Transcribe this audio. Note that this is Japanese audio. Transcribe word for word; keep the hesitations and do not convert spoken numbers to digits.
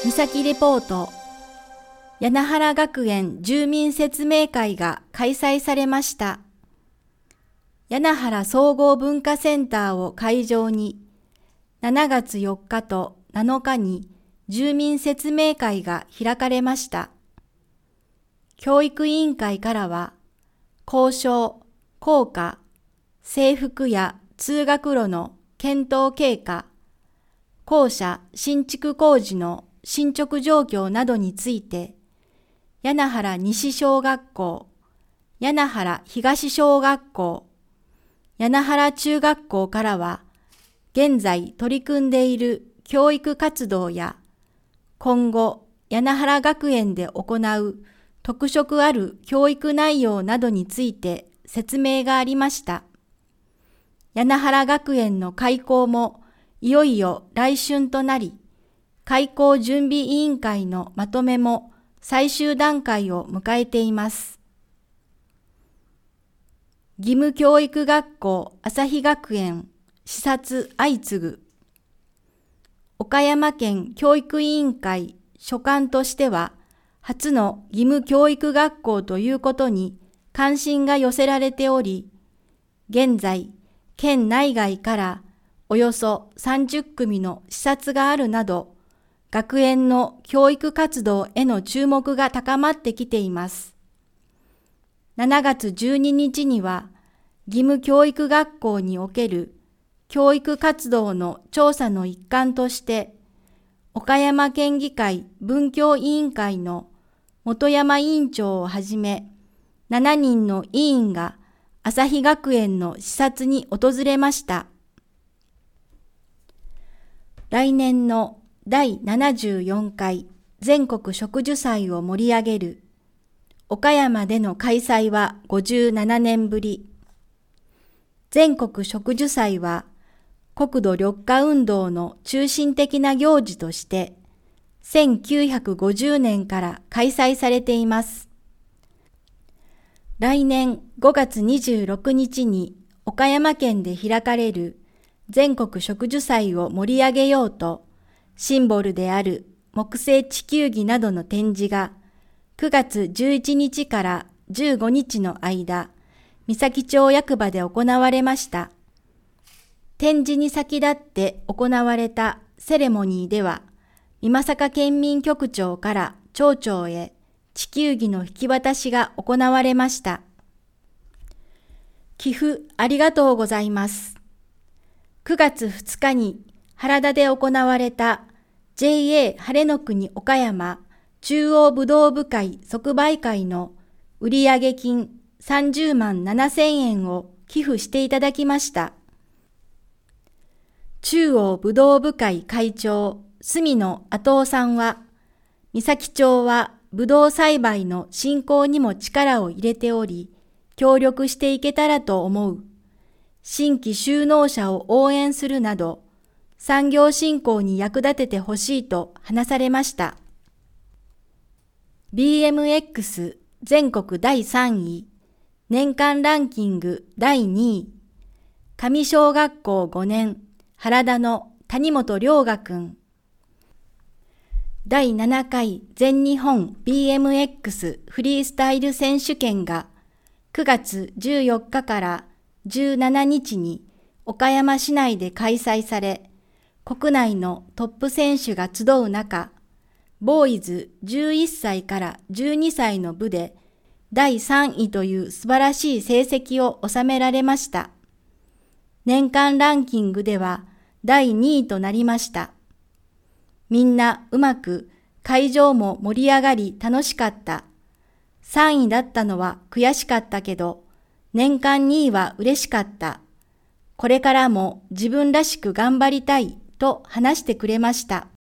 三崎レポート。柳原学園住民説明会が開催されました。柳原総合文化センターを会場にしちがつよっかとなのかに住民説明会が開かれました。教育委員会からは校章、校歌、制服や通学路の検討経過、校舎新築工事の進捗状況などについて、柳原西小学校、柳原東小学校、柳原中学校からは、現在取り組んでいる教育活動や、今後柳原学園で行う特色ある教育内容などについて説明がありました。柳原学園の開校もいよいよ来春となり、開校準備委員会のまとめも最終段階を迎えています。義務教育学校朝日学園視察相次ぐ。岡山県教育委員会所管としては、初の義務教育学校ということに関心が寄せられており、現在、県内外からおよそさんじゅっくみの視察があるなど、学園の教育活動への注目が高まってきています。しちがつじゅうににちには、義務教育学校における教育活動の調査の一環として、岡山県議会文教委員会の本山委員長をはじめ、しちにんの委員が朝日学園の視察に訪れました。来年のだいななじゅうよんかい全国植樹祭を盛り上げる。岡山での開催はごじゅうななねんぶり。全国植樹祭は国土緑化運動の中心的な行事としてせんきゅうひゃくごじゅうねんから開催されています。来年ごがつにじゅうろくにちに岡山県で開かれる全国植樹祭を盛り上げようと、シンボルである木製地球儀などの展示がくがつじゅういちにちからじゅうごにちの間、三崎町役場で行われました。展示に先立って行われたセレモニーでは、美作県民局長から町長へ地球儀の引き渡しが行われました。寄付ありがとうございます。くがつふつかに原田で行われた ジェイエー 晴れの国岡山中央武道部会即売会の売上金さんじゅうまんななせんえんを寄付していただきました。中央武道部会会長住野後夫さんは、三崎町はぶどう栽培の振興にも力を入れており、協力していけたらと思う。新規就農者を応援するなど、産業振興に役立ててほしいと話されました。ビーエムエックス 全国だいさんい、年間ランキングだいにい、上小学校ごねん、原田の谷本良雅くん。だいななかい全日本 ビーエムエックス フリースタイル選手権がくがつじゅうよっかからじゅうしちにちに岡山市内で開催され、国内のトップ選手が集う中、ボーイズじゅういっさいからじゅうにさいの部でだいさんいという素晴らしい成績を収められました。年間ランキングではだいにいとなりました。みんなうまく、会場も盛り上がり楽しかった。さんいだったのは悔しかったけど、年間にいは嬉しかった。これからも自分らしく頑張りたいと話してくれました。